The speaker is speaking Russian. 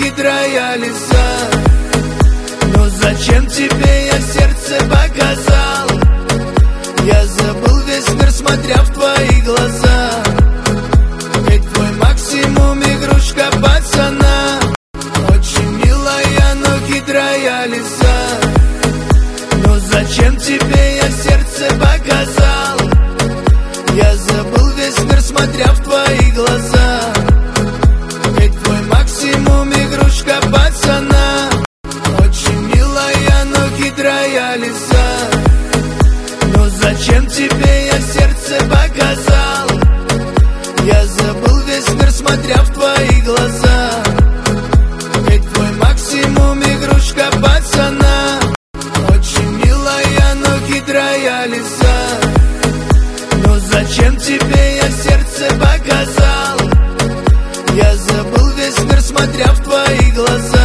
хитрая лиса. Но зачем тебе я сердце показал? Я забыл весь мир, смотря в твои глаза. Ведь твой максимум игрушка пацана. Очень милая, но хитрая лиса. Но зачем тебе я сердце показал? Я забыл весь мир, смотря в твои глаза. Ведь твой максимум игрушка пацана. Очень милая, но хитрая лиса. Но зачем тебе я сердце показал? Я забыл весь мир, смотря в твои глаза. Ведь твой максимум игрушка пацана. Очень милая, но хитрая лиса. Но зачем тебе я сердце показал? Я забыл весь мир, смотря в твои глаза.